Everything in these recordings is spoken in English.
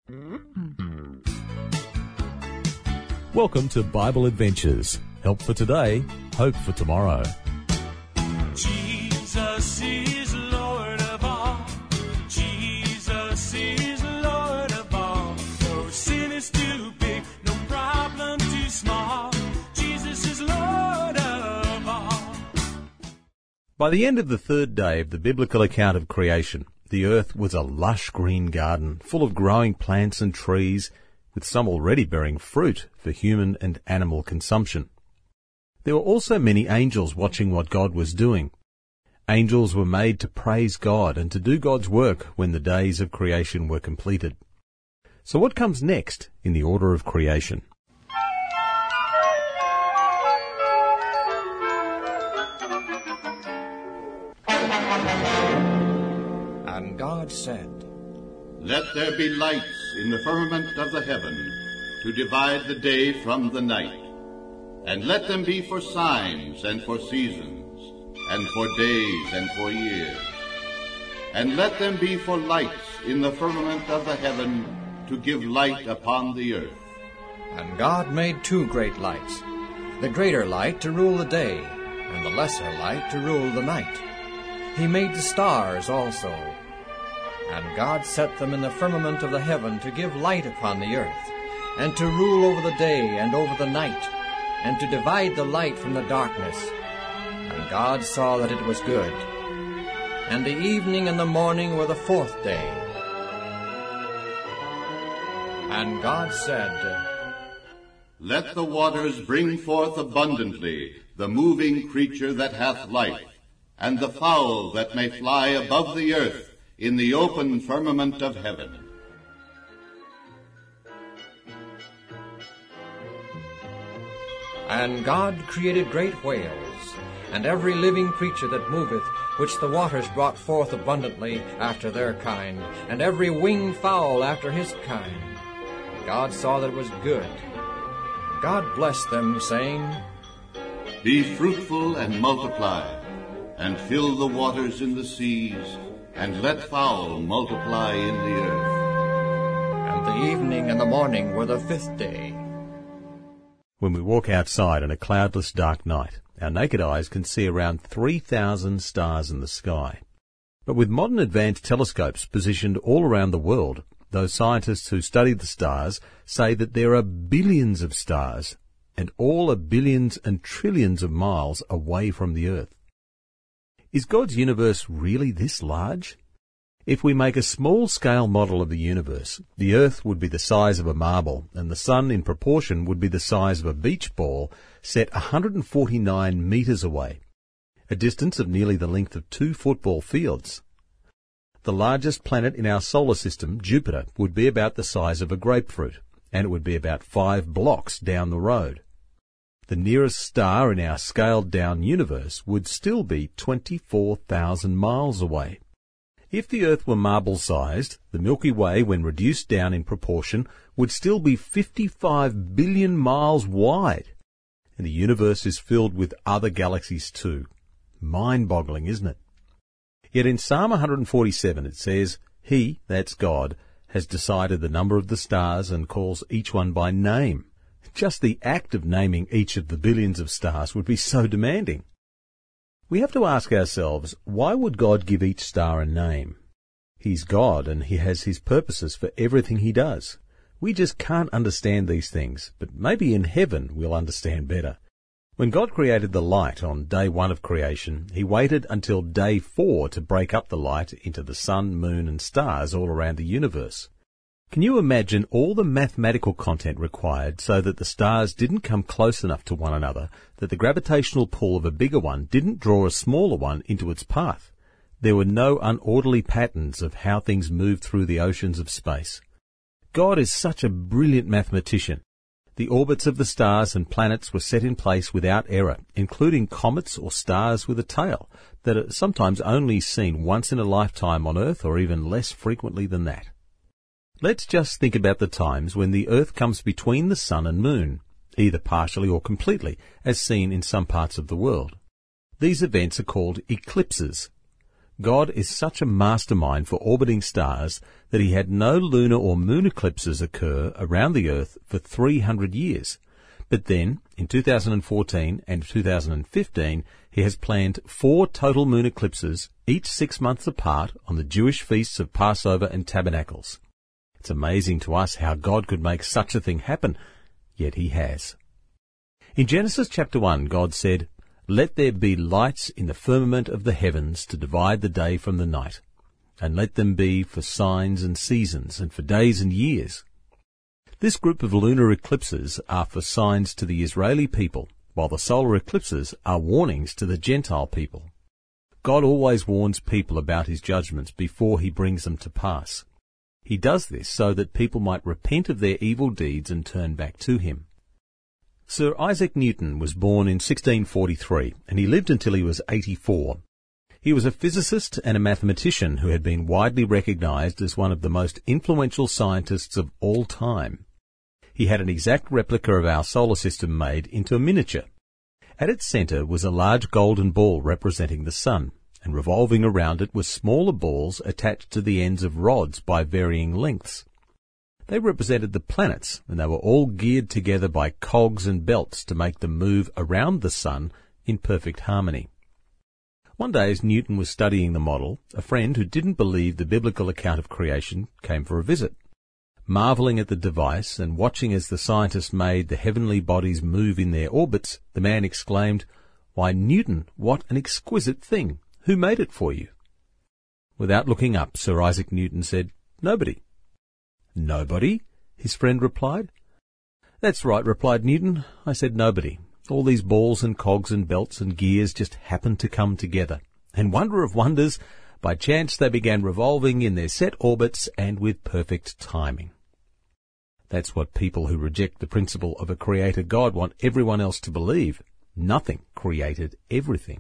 Welcome to Bible Adventures. Help for today, hope for tomorrow. Jesus is Lord of all. Jesus is Lord of all. No sin is too big, no problem too small. Jesus is Lord of all. By the end of the third day of the biblical account of creation, the earth was a lush green garden full of growing plants and trees, with some already bearing fruit for human and animal consumption. There were also many angels watching what God was doing. Angels were made to praise God and to do God's work when the days of creation were completed. So what comes next in the order of creation? And God said, Let there be lights in the firmament of the heaven, to divide the day from the night. And let them be for signs and for seasons, and for days and for years. And let them be for lights in the firmament of the heaven, to give light upon the earth. And God made two great lights, the greater light to rule the day, and the lesser light to rule the night. He made the stars also. And God set them in the firmament of the heaven to give light upon the earth, and to rule over the day and over the night, and to divide the light from the darkness. And God saw that it was good. And the evening and the morning were the fourth day. And God said, Let the waters bring forth abundantly the moving creature that hath life, and the fowl that may fly above the earth in the open firmament of heaven. And God created great whales, and every living creature that moveth, which the waters brought forth abundantly after their kind, and every winged fowl after his kind. God saw that it was good. God blessed them, saying, Be fruitful and multiply, and fill the waters in the seas, and let fowl multiply in the earth. And the evening and the morning were the fifth day. When we walk outside on a cloudless dark night, our naked eyes can see around 3,000 stars in the sky. But with modern advanced telescopes positioned all around the world, those scientists who study the stars say that there are billions of stars, and all are billions and trillions of miles away from the Earth. Is God's universe really this large? If we make a small-scale model of the universe, the Earth would be the size of a marble, and the Sun in proportion would be the size of a beach ball set 149 metres away, a distance of nearly the length of 2 football fields. The largest planet in our solar system, Jupiter, would be about the size of a grapefruit, and it would be about 5 blocks down the road. The nearest star in our scaled-down universe would still be 24,000 miles away. If the Earth were marble-sized, the Milky Way, when reduced down in proportion, would still be 55 billion miles wide. And the universe is filled with other galaxies too. Mind-boggling, isn't it? Yet in Psalm 147 it says, He, that's God, has decided the number of the stars and calls each one by name. Just the act of naming each of the billions of stars would be so demanding. We have to ask ourselves, why would God give each star a name? He's God, and He has His purposes for everything He does. We just can't understand these things, but maybe in heaven we'll understand better. When God created the light on day 1 of creation, He waited until day 4 to break up the light into the sun, moon, and stars all around the universe. Can you imagine all the mathematical content required so that the stars didn't come close enough to one another, that the gravitational pull of a bigger one didn't draw a smaller one into its path? There were no unorderly patterns of how things moved through the oceans of space. God is such a brilliant mathematician. The orbits of the stars and planets were set in place without error, including comets or stars with a tail, that are sometimes only seen once in a lifetime on Earth, or even less frequently than that. Let's just think about the times when the Earth comes between the sun and moon, either partially or completely, as seen in some parts of the world. These events are called eclipses. God is such a mastermind for orbiting stars that he had no lunar or moon eclipses occur around the Earth for 300 years. But then, in 2014 and 2015, he has planned 4 total moon eclipses, each 6 months apart, on the Jewish feasts of Passover and Tabernacles. It's amazing to us how God could make such a thing happen, yet he has. In Genesis chapter 1, God said, "Let there be lights in the firmament of the heavens to divide the day from the night, and let them be for signs and seasons, and for days and years." This group of lunar eclipses are for signs to the Israeli people, while the solar eclipses are warnings to the Gentile people. God always warns people about his judgments before he brings them to pass. He does this so that people might repent of their evil deeds and turn back to him. Sir Isaac Newton was born in 1643, and he lived until he was 84. He was a physicist and a mathematician who had been widely recognized as one of the most influential scientists of all time. He had an exact replica of our solar system made into a miniature. At its center was a large golden ball representing the sun, and revolving around it were smaller balls attached to the ends of rods by varying lengths. They represented the planets, and they were all geared together by cogs and belts to make them move around the sun in perfect harmony. One day, as Newton was studying the model, a friend who didn't believe the biblical account of creation came for a visit. Marvelling at the device and watching as the scientist made the heavenly bodies move in their orbits, the man exclaimed, "Why, Newton, what an exquisite thing! Who made it for you?" Without looking up, Sir Isaac Newton said, "Nobody." "Nobody?" his friend replied. "That's right," replied Newton. "I said nobody. All these balls and cogs and belts and gears just happened to come together. And wonder of wonders, by chance they began revolving in their set orbits and with perfect timing." That's what people who reject the principle of a creator God want everyone else to believe. Nothing created everything.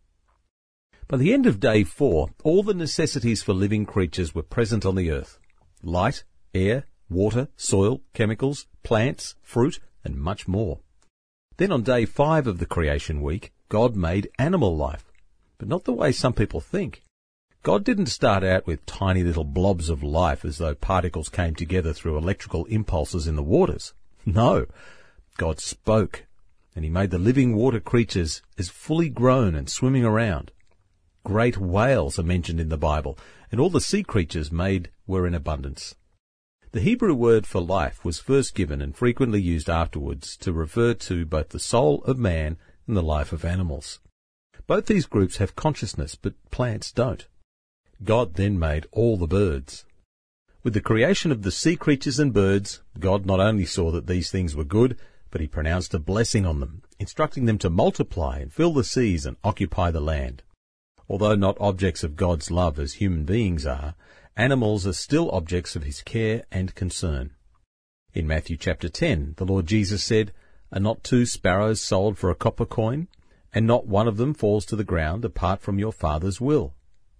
By the end of day 4, all the necessities for living creatures were present on the earth. Light, air, water, soil, chemicals, plants, fruit, and much more. Then on day 5 of the creation week, God made animal life. But not the way some people think. God didn't start out with tiny little blobs of life as though particles came together through electrical impulses in the waters. No, God spoke, and he made the living water creatures as fully grown and swimming around. Great whales are mentioned in the Bible, and all the sea creatures made were in abundance. The Hebrew word for life was first given and frequently used afterwards to refer to both the soul of man and the life of animals. Both these groups have consciousness, but plants don't. God then made all the birds. With the creation of the sea creatures and birds, God not only saw that these things were good, but he pronounced a blessing on them, instructing them to multiply and fill the seas and occupy the land. Although not objects of God's love as human beings are, animals are still objects of his care and concern. In Matthew chapter 10, the Lord Jesus said, "Are not 2 sparrows sold for a copper coin? And not one of them falls to the ground apart from your Father's will."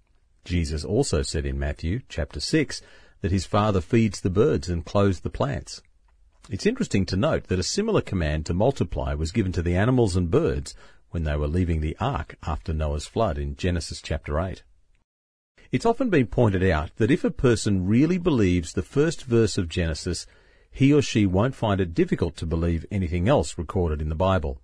Jesus also said in Matthew chapter 6 that his Father feeds the birds and clothes the plants. It's interesting to note that a similar command to multiply was given to the animals and birds when they were leaving the ark after Noah's flood in Genesis chapter 8. It's often been pointed out that if a person really believes the first verse of Genesis, he or she won't find it difficult to believe anything else recorded in the Bible.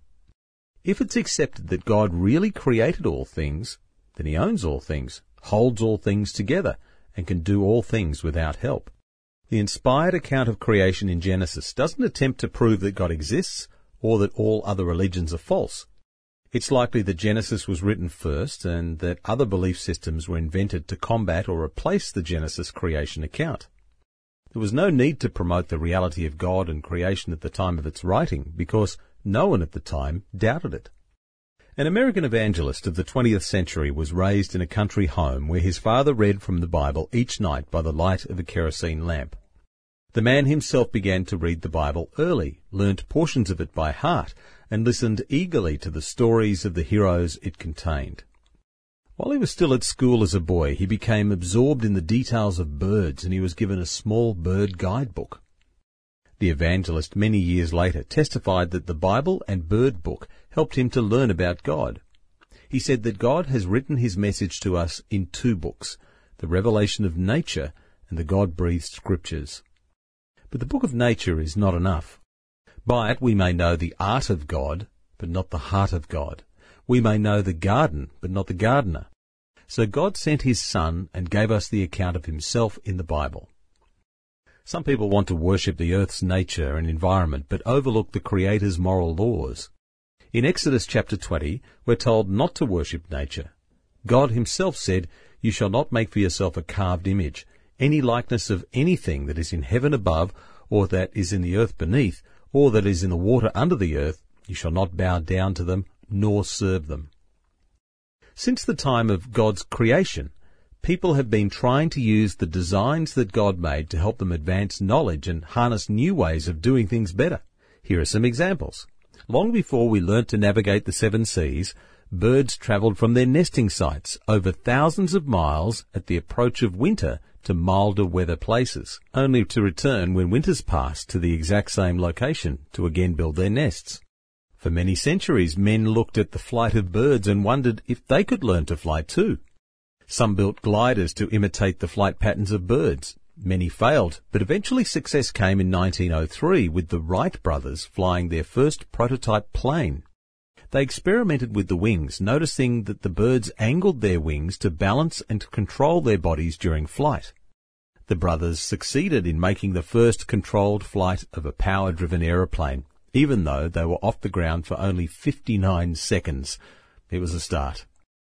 If it's accepted that God really created all things, then he owns all things, holds all things together, and can do all things without help. The inspired account of creation in Genesis doesn't attempt to prove that God exists or that all other religions are false. It's likely that Genesis was written first and that other belief systems were invented to combat or replace the Genesis creation account. There was no need to promote the reality of God and creation at the time of its writing because no one at the time doubted it. An American evangelist of the 20th century was raised in a country home where his father read from the Bible each night by the light of a kerosene lamp. The man himself began to read the Bible early, learnt portions of it by heart, and listened eagerly to the stories of the heroes it contained. While he was still at school as a boy, he became absorbed in the details of birds, and he was given a small bird guidebook. The evangelist many years later testified that the Bible and bird book helped him to learn about God. He said that God has written his message to us in 2 books, the revelation of nature and the God-breathed scriptures. But the book of nature is not enough. By it we may know the art of God, but not the heart of God. We may know the garden, but not the gardener. So God sent his Son and gave us the account of himself in the Bible. Some people want to worship the earth's nature and environment, but overlook the Creator's moral laws. In Exodus chapter 20, we're told not to worship nature. God himself said, "You shall not make for yourself a carved image, any likeness of anything that is in heaven above, or that is in the earth beneath, or that is in the water under the earth. You shall not bow down to them, nor serve them." Since the time of God's creation, people have been trying to use the designs that God made to help them advance knowledge and harness new ways of doing things better. Here are some examples. Long before we learnt to navigate the 7 seas, birds travelled from their nesting sites over thousands of miles at the approach of winter to milder weather places, only to return when winter's passed to the exact same location to again build their nests. For many centuries, men looked at the flight of birds and wondered if they could learn to fly too. Some built gliders to imitate the flight patterns of birds. Many failed, but eventually success came in 1903 with the Wright brothers flying their first prototype plane. They experimented with the wings, noticing that the birds angled their wings to balance and to control their bodies during flight. The brothers succeeded in making the first controlled flight of a power-driven aeroplane, even though they were off the ground for only 59 seconds. It was a start.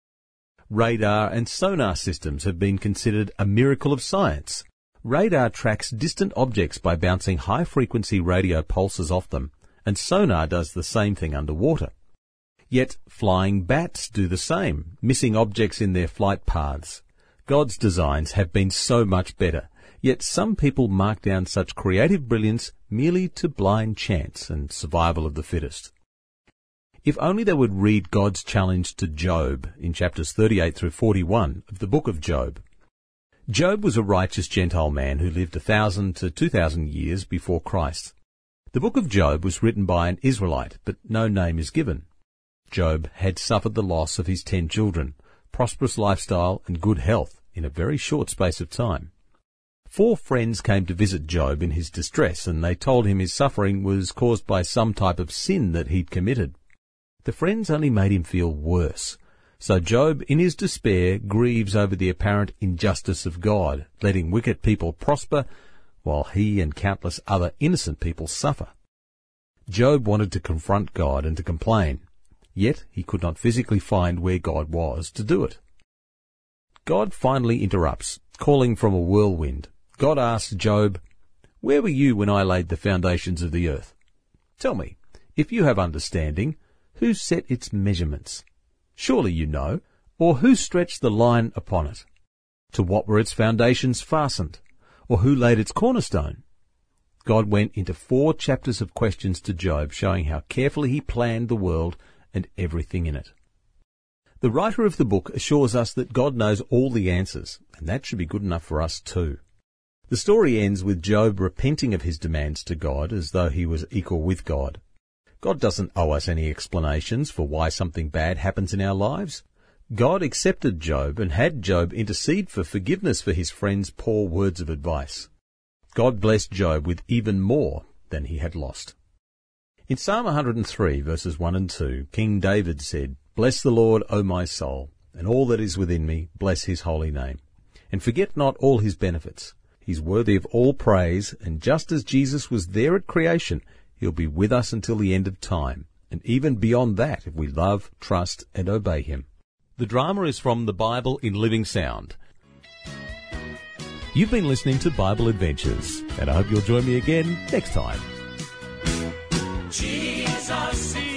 Radar and sonar systems have been considered a miracle of science. Radar tracks distant objects by bouncing high-frequency radio pulses off them, and sonar does the same thing underwater. Yet flying bats do the same, missing objects in their flight paths. God's designs have been so much better, yet some people mark down such creative brilliance merely to blind chance and survival of the fittest. If only they would read God's challenge to Job in chapters 38 through 41 of the book of Job. Job was a righteous Gentile man who lived 1,000 to 2,000 years before Christ. The book of Job was written by an Israelite, but no name is given. Job had suffered the loss of his 10 children, prosperous lifestyle and good health in a very short space of time. 4 friends came to visit Job in his distress, and they told him his suffering was caused by some type of sin that he'd committed. The friends only made him feel worse. So Job, in his despair, grieves over the apparent injustice of God, letting wicked people prosper while he and countless other innocent people suffer. Job wanted to confront God and to complain, yet he could not physically find where God was to do it. God finally interrupts, calling from a whirlwind. God asks Job, "Where were you when I laid the foundations of the earth? Tell me, if you have understanding, who set its measurements? Surely you know, or who stretched the line upon it? To what were its foundations fastened? Or who laid its cornerstone?" God went into 4 chapters of questions to Job, showing how carefully he planned the world and everything in it. The writer of the book assures us that God knows all the answers, and that should be good enough for us too. The story ends with Job repenting of his demands to God as though he was equal with God. God doesn't owe us any explanations for why something bad happens in our lives. God accepted Job and had Job intercede for forgiveness for his friend's poor words of advice. God blessed Job with even more than he had lost. In Psalm 103, verses 1 and 2, King David said, "Bless the Lord, O my soul, and all that is within me, bless his holy name. And forget not all his benefits. He's worthy of all praise, and just as Jesus was there at creation, he'll be with us until the end of time, and even beyond that if we love, trust, and obey him." The drama is from the Bible in Living Sound. You've been listening to Bible Adventures, and I hope you'll join me again next time. Jesus is